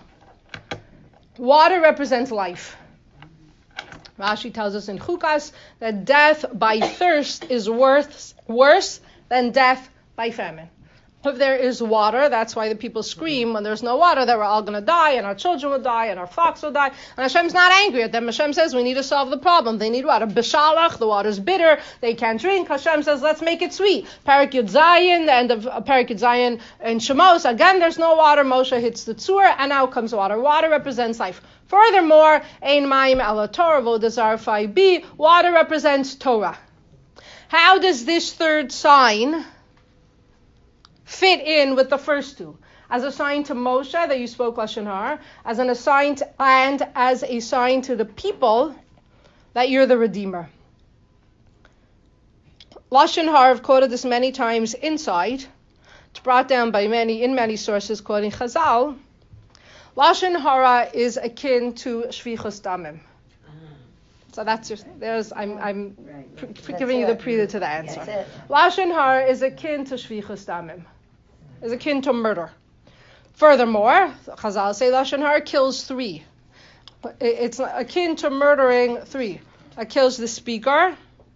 Water represents life. Rashi tells us in Chukas that death by thirst is worth, worse than death by famine. If there is water, that's why the people scream when there's no water that we're all going to die and our children will die and our flocks will die. And Hashem's not angry at them. Hashem says we need to solve the problem. They need water. Bishalach, the water's bitter. They can't drink. Hashem says let's make it sweet. Parak Yud Zayin, the end of uh, Parak Yud Zayin in Shemos. Again, there's no water. Moshe hits the tzur and out comes water. Water represents life. Furthermore, Ein Mayim Ela Torah, Vodazar five b, water represents Torah. How does this third sign fit in with the first two? As a sign to Moshe that you spoke Lashon Hara, as an assign to, and as a sign to the people that you're the Redeemer. Lashon Hara, I've quoted this many times inside. It's brought down by many, in many sources, quoting Chazal. Lashon Hara is akin to Shvichus Damim. So that's your, there's, I'm, I'm Right. pre- giving you the prelude to the answer. That's it. Lashon Hara is akin to Shvichus Damim, is akin to murder. Furthermore, Chazal say Lashon Hara kills three. It's akin to murdering three. It kills the speaker,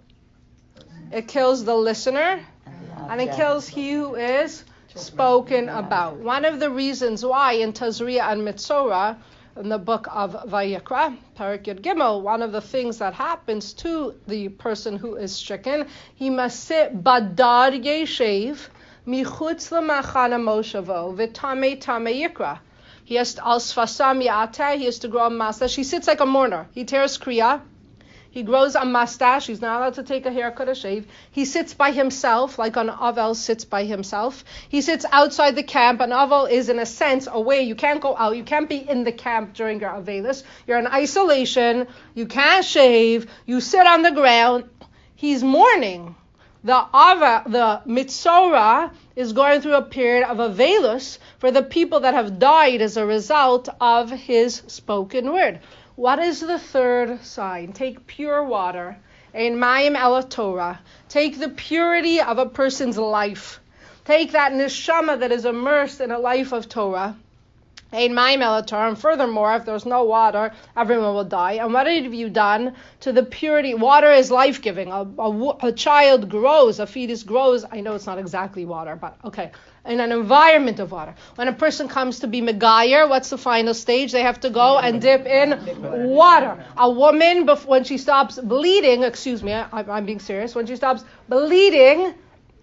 it kills the listener, and it kills he who is spoken about. One of the reasons why in Tazria and Mitzorah, in the book of Vayikra, Parak Yud Gimel, one of the things that happens to the person who is stricken, he must sit badar yeshev michutz lemachana moshavo v'tamei tamei yikra. He has to, al sfasam ya'ateh, he has to grow a mustache. He sits like a mourner. He tears kriya. He grows a mustache. He's not allowed to take a haircut or shave. He sits by himself, like an Avel sits by himself. He sits outside the camp. An Avel is, in a sense, away. You can't go out. You can't be in the camp during your Avelis. You're in isolation. You can't shave. You sit on the ground. He's mourning. The Ava, the Mitzorah, is going through a period of Avelus for the people that have died as a result of his spoken word. What is the third sign? Take pure water, Ein Mayim Ela Torah. Take the purity of a person's life. Take that neshama that is immersed in a life of Torah. Ein Mayim Ela Torah. And furthermore, if there's no water, everyone will die. And what have you done to the purity? Water is life-giving. A, a, a child grows, a fetus grows. I know it's not exactly water, but okay. In an environment of water. When a person comes to be Megayer, what's the final stage? They have to go and dip in water. A woman, when she stops bleeding, excuse me, I, I'm being serious, when she stops bleeding,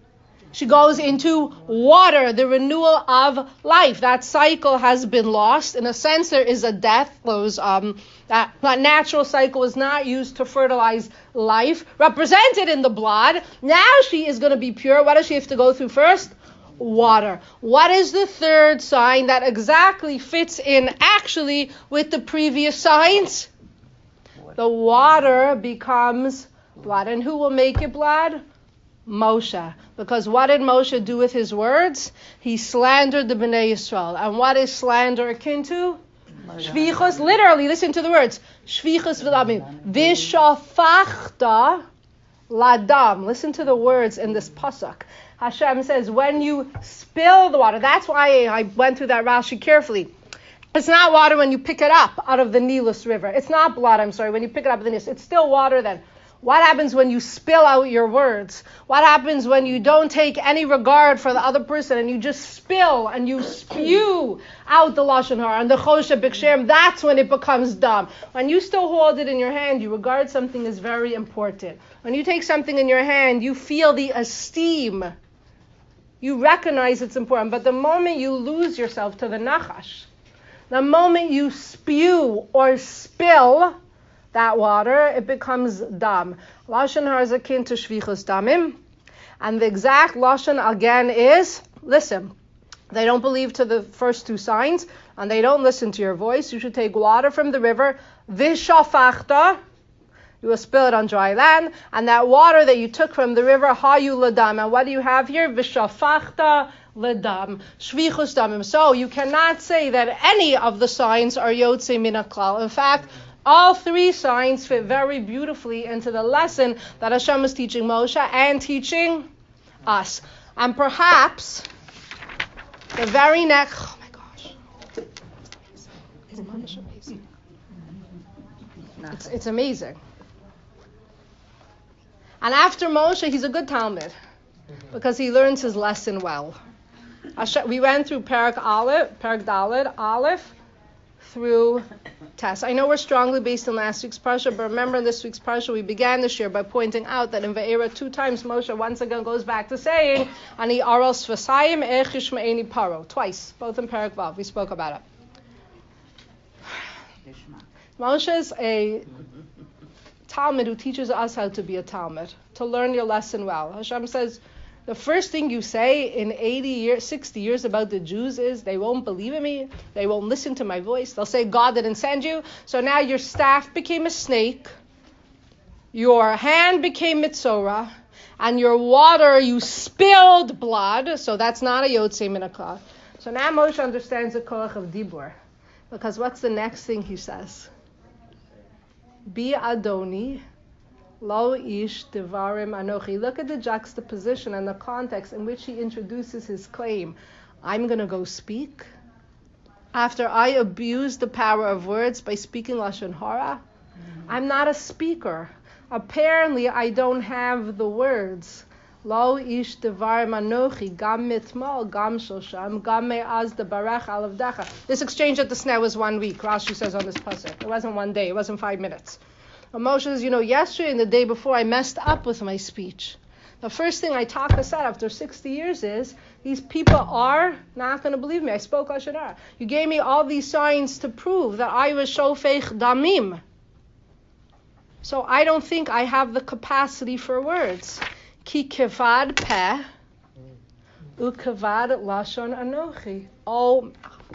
she goes into water, the renewal of life. That cycle has been lost. In a sense, there is a death. Those, um, that, that natural cycle is not used to fertilize life, represented in the blood. Now she is going to be pure. What does she have to go through first? Water. What is the third sign that exactly fits in actually with the previous signs? The water becomes blood. And who will make it blood? Moshe. Because what did Moshe do with his words? He slandered the Bnei Yisrael. And what is slander akin to? Shvichus. Literally, listen to the words. Shvichus v'lamim. V'shafachta ladam. Listen to the words in this pasuk. Hashem says, when you spill the water, that's why I went through that Rashi carefully. It's not water when you pick it up out of the Nilus River. It's not blood, I'm sorry, when you pick it up out of the Nilus. It's still water then. What happens when you spill out your words? What happens when you don't take any regard for the other person and you just spill and you spew out the Lashon Hara and the Choshe B'Kshem? That's when it becomes dumb. When you still hold it in your hand, you regard something as very important. When you take something in your hand, you feel the esteem. You recognize it's important. But the moment you lose yourself to the Nachash, the moment you spew or spill that water, it becomes dam. Lashon Hara is akin to Shvichus Damim. And the exact Lashon again is, listen, they don't believe to the first two signs, and they don't listen to your voice. You should take water from the river, Vishafachta, you will spill it on dry land, and that water that you took from the river, Hayu Ladam. And what do you have here? Vishafachta Ladam. Shvichus Damim. So you cannot say that any of the signs are Yotze Min HaKlal. In fact, all three signs fit very beautifully into the lesson that Hashem is teaching Moshe and teaching us. And perhaps the very next, oh my gosh, it's amazing. It's, it's amazing. And after Moshe, he's a good Talmud because he learns his lesson well. We went through Parak Aleph, Parak Daled, Aleph, through Tess. I know we're strongly based in last week's parsha, but remember in this week's parsha we began this year by pointing out that in Ve'era two times Moshe once again goes back to saying Ani aral sfasayim echish me'eni paro, twice, both in Parak Vav. We spoke about it. Moshe is a Talmud who teaches us how to be a Talmud, to learn your lesson well. Hashem says, the first thing you say in eighty years, sixty years about the Jews is they won't believe in me, they won't listen to my voice, they'll say God didn't send you, so now your staff became a snake, your hand became Mitzorah, and your water, you spilled blood, so that's not a Yotzei Minakah. So now Moshe understands the koach of Dibur, because what's the next thing he says? Bi Adoni, Lo ish devarim anochi. Look at the juxtaposition and the context in which he introduces his claim. I'm going to go speak after I abuse the power of words by speaking Lashon Hara. Mm-hmm. I'm not a speaker. Apparently, I don't have the words. Lo ish devarim anochi gam mitmal gam shosham gam me'az debarech alavdecha. This exchange at the Sneh was one week. Rashi says on this pasuk. It wasn't one day. It wasn't five minutes. Moshe says, you know, yesterday and the day before I messed up with my speech. The first thing I Taka said after sixty years is, these people are not going to believe me. I spoke Lashon Hara. You gave me all these signs to prove that I was shofech damim. So I don't think I have the capacity for words. Ki kevad peh u kevad lashon anochi. Oh,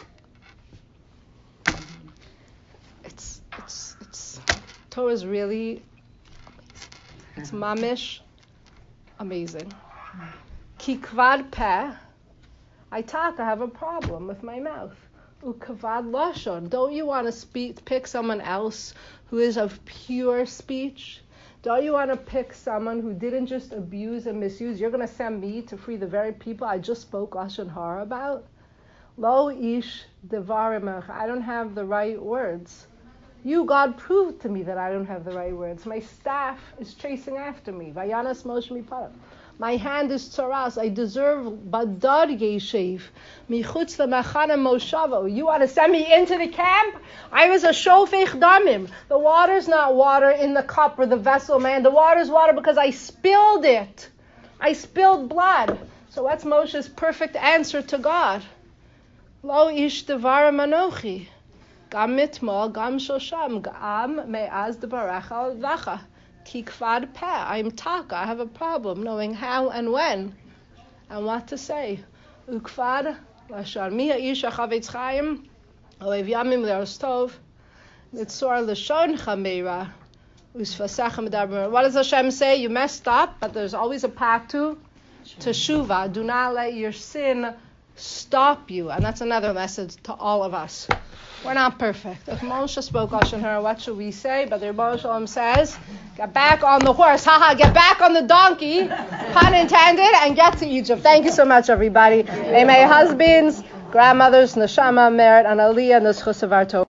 it's it's it's Torah is really, it's mamish, amazing. Ki kvad peh, I talk, I have a problem with my mouth. U kvad lashon. Don't you want to speak, pick someone else who is of pure speech? Don't you want to pick someone who didn't just abuse and misuse? You're going to send me to free the very people I just spoke Lashon Hara about? Lo ish devarimach. I don't have the right words. You, God, proved to me that I don't have the right words. My staff is chasing after me. Vayanas Moshe Miparav. My hand is tzaras. I deserve badar yeshev. Michutz lemachana moshavo. You want to send me into the camp? I was a shofech damim. The water's not water in the cup or the vessel, man. The water's water because I spilled it. I spilled blood. So what's Moshe's perfect answer to God? Lo ish devarim anochi. Gam mitmal, gam shosham, gam me'az debarech al vacha. Ki kvad peh. I'm taka. I have a problem knowing how and when and what to say. Ukvad lashon mi ha'ish hachavetz chaim ohev yamim le'ostov nitzor lashon chameira usfasachem medaber. What does Hashem say? You messed up, but there's always a path to teshuvah. Do not let your sin stop you. And that's another message to all of us. We're not perfect. If Moshe spoke Lashon Hara, what should we say? But the Rebbe Shalom says, get back on the horse, haha, get back on the donkey, pun intended, and get to Egypt. Thank you so much, everybody. May my husbands, grandmothers, neshama, merit, and aliyah, and the schus of our Torah.